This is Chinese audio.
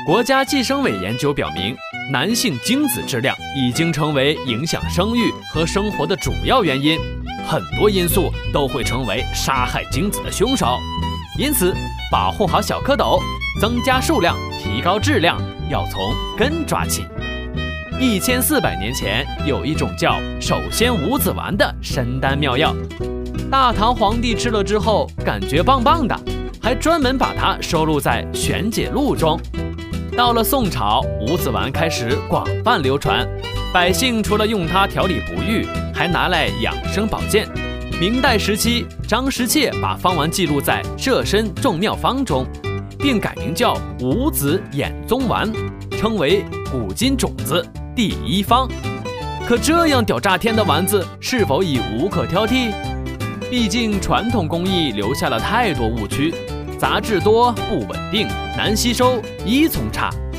国家计生委研究表明，男性精子质量已经成为影响生育和生活的主要原因，很多因素都会成为杀害精子的凶手。因此，保护好小蝌蚪，增加数量，提高质量，要从根抓起。1400年前，有一种叫首仙无子丸的神丹妙药，大唐皇帝吃了之后感觉棒棒的，还专门把它收录在《玄解录》中。到了宋朝，无子丸开始广泛流传，百姓除了用它调理不育，还拿来养生保健。明代时期，张时彻把方丸记录在《摄身众妙方》中，并改名叫无子衍宗丸，称为古今种子第1方。可这样屌炸天的丸子，是否已无可挑剔？毕竟传统工艺留下了太多误区，杂质多、不稳定、难吸收、依从差，